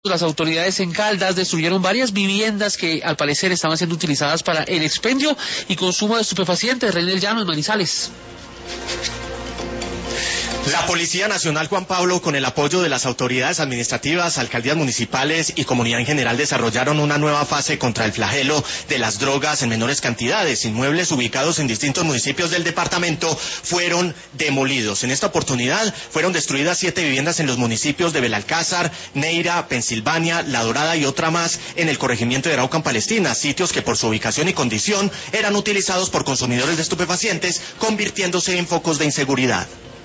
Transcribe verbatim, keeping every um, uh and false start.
Las autoridades en Caldas destruyeron varias viviendas que al parecer estaban siendo utilizadas para el expendio y consumo de estupefacientes. René del Llano, en Manizales. La Policía Nacional Juan Pablo, con el apoyo de las autoridades administrativas, alcaldías municipales y comunidad en general, desarrollaron una nueva fase contra el flagelo de las drogas en menores cantidades. Inmuebles ubicados en distintos municipios del departamento fueron demolidos. En esta oportunidad fueron destruidas siete viviendas en los municipios de Belalcázar, Neira, Pensilvania, La Dorada y otra más en el corregimiento de Arauca, en Palestina, sitios que por su ubicación y condición eran utilizados por consumidores de estupefacientes, convirtiéndose en focos de inseguridad.